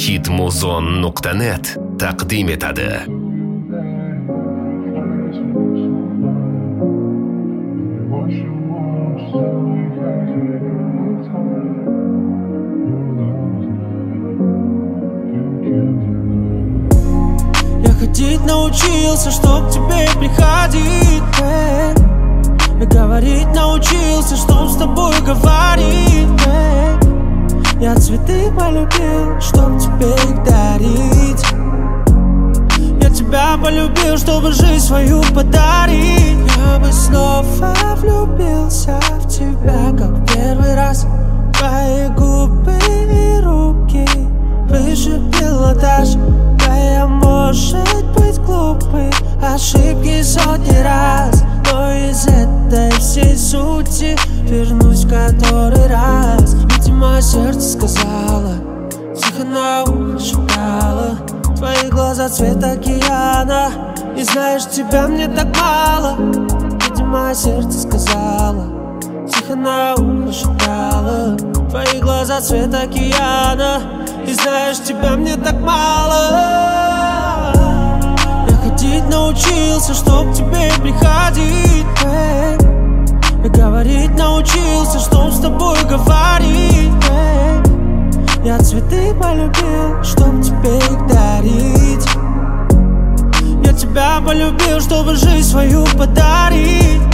hitmuzon.net taqdim etadi. Я ходить научился, чтоб к тебе приходить, и говорить научился, чтоб с тобой говорить, Я цветы полюбил, чтоб тебе их дарить. Я тебя полюбил, чтобы жизнь свою подарить. Я бы снова влюбился в тебя, как в первый раз. Твои губы и руки выше пилотаж. Твоя может быть глупой, ошибки сотни раз, но из этой всей сути вернусь в который раз. Видимо, сердце сказала, тихо на ухо шептала. Твои глаза цвет океана, и знаешь, тебя мне так мало. Видимо, сердце сказала, тихо на ухо шептала. Твои глаза цвет океана, и знаешь, тебя мне так мало. Я ходить научился, чтоб к тебе приходить, и говорить научился, чтоб с тобой говорить, Я цветы полюбил, чтоб тебе их дарить. Я тебя полюбил, чтобы жизнь свою подарить.